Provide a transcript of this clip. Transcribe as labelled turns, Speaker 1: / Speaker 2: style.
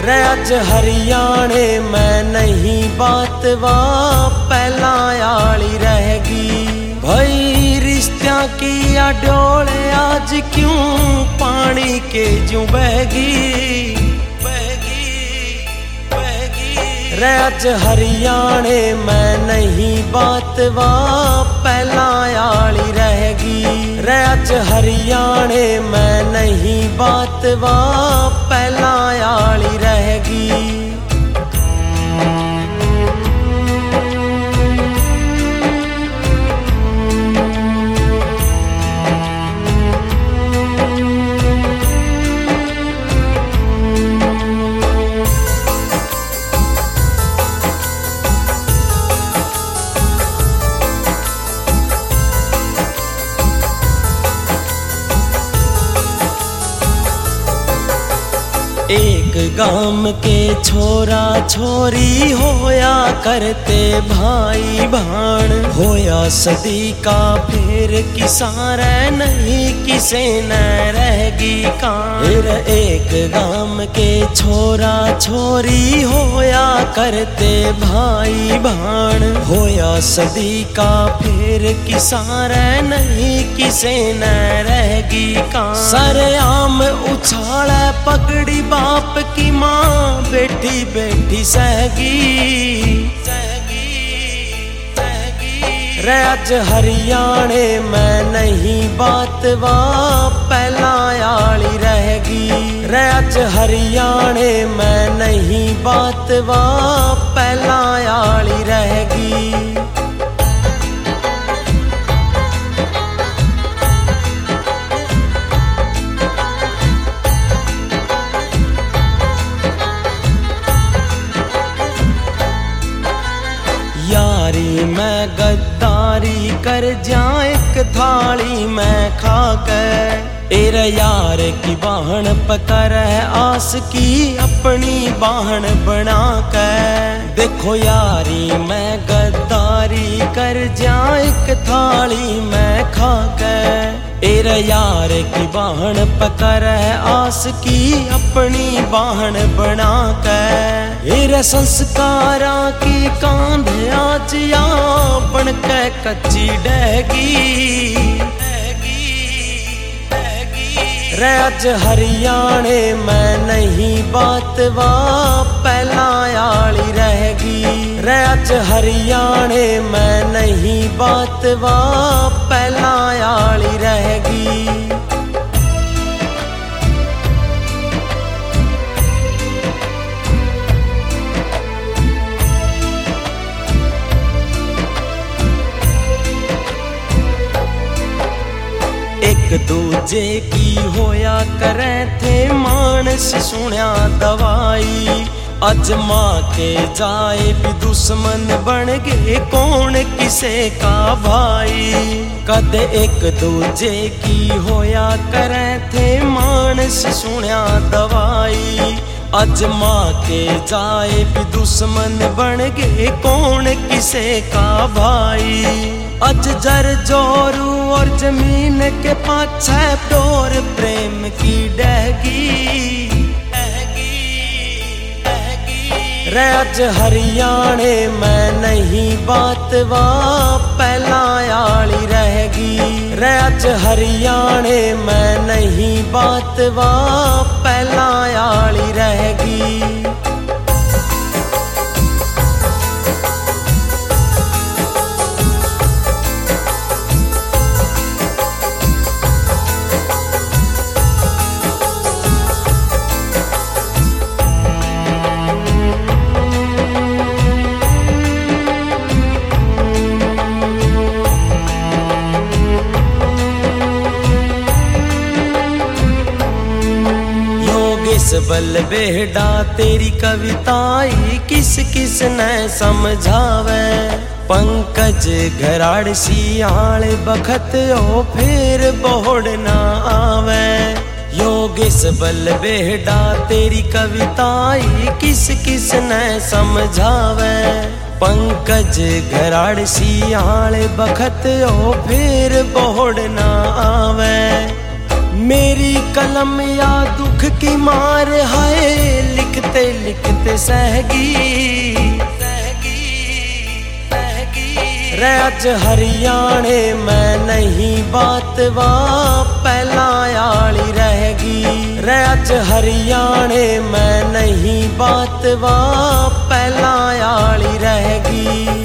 Speaker 1: रे अज हरियाणे में नहीं बात वा पहला आली रहेगी। भाई रिश्त्या की डोले आज क्यों पानी के जू बहगी। रे अज हरियाणे में नहीं बात वा पहला आली रहेगी। रे अज हरियाणे में नहीं बात वा पहला आली रहेगी। एक गाम के छोरा छोरी होया करते भाई भाण। होया सदी का फिर किसारे नहीं किसे न रहेगी कान। एक गाम के छोरा छोरी होया करते भाई भाण। होया सदी का फिर किसारे नहीं किसे न रहेगी कान। सरेआम उछाले पगड़ी बाप की माँ बैठी बैठी सहगी। रे अज हरियाणे में नहीं बात वा पहला आली रहेगी। रे अज हरियाणे में नहीं बात वा पहला आली रहेगी। यारी मैं गद्दारी कर जाए एक थाली में खाकर। एरे यार की बाहन पकर है आस की अपनी बाहन बना कर। देखो यारी मैं गद्दारी कर जाए एक थाली में खाकर। एरे यार की बाहन पकर है आस की अपनी बाहन बना कर। एरे संस्कारा की कांध आज या बन के कच्ची डहगी। रे अज हरियाणे में नहीं बात वा पहला आली रहेगी। रे अज हरियाणे में नहीं बात वा पहला आली रहेगी। एक दूजे की होया करे थे मानस सुनिया दवाई। अज माँ के जाए भी दुश्मन बन गए कौन किसे का भाई। कद एक दूजे की होया करे थे मानस सुनिया दवाई। अज माँ के जाए भी दुश्मन बन गए कौन किसे का भाई। अज जर जोरू और जमीन के पाछे डोर प्रेम की डहगी। रे अज हरियाणे में नहीं बात वा पहला आली रहेगी। रे अज हरियाणे में नहीं बात वा पहला आली रहेगी। इस बल बेहड़ा तेरी कविताई किस किस ने समझावे। पंकज घराड़ सियाल बखत ओ फिर बोड़ ना आवे। योगेश बल बेहड़ा तेरी कविताई किस किस ने समझावे। पंकज घराड़ सियाल बखत ओ फिर बोड़ ना आवे। मेरी कलम या दुख की मार है लिख लिखते लिखते सहगी रे अज हरियाणे मैं नहीं बात वा पहला आली रहेगी रे अज हरियाणे मैं नहीं बात वा पहला आली रहेगी।